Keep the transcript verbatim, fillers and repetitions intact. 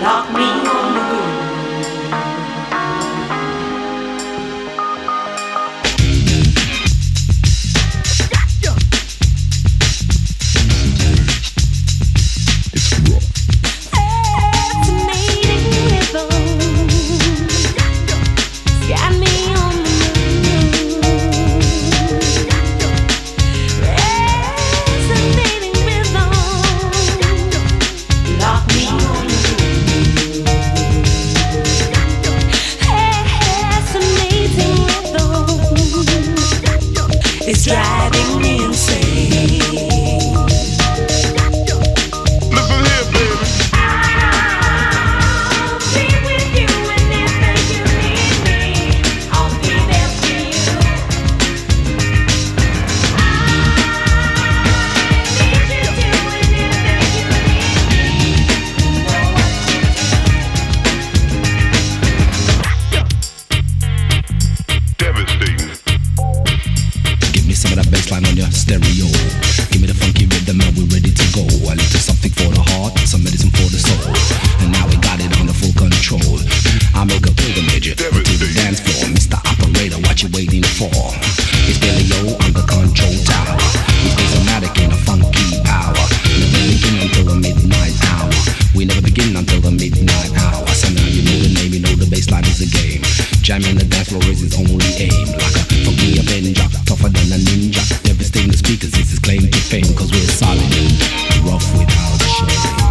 lock me on the groove. It's driving me insane. Listen here, baby. I'll be with you whenever you need me. I'll be there for you. I need you to whenever you need me. Devastating. Give me some of that bassline on your stereo. Give me the funky rhythm and we're ready to go. A little something for the heart, some medicine for the soul. And now we got it under full control. I make a pilgrimage to the dance floor. Mister Operator, what you waiting for? It's Billy O on the control tower. It's charismatic in a funky power. Never begin until the midnight hour. We never begin until the midnight hour. So now you know the name, you know the bassline is a game. Jamming the dance floor is his only aim. Like a funky avenger, tougher than a ninja. Devastating the speakers, this is claim to fame. Cause we're solid, rough without shame.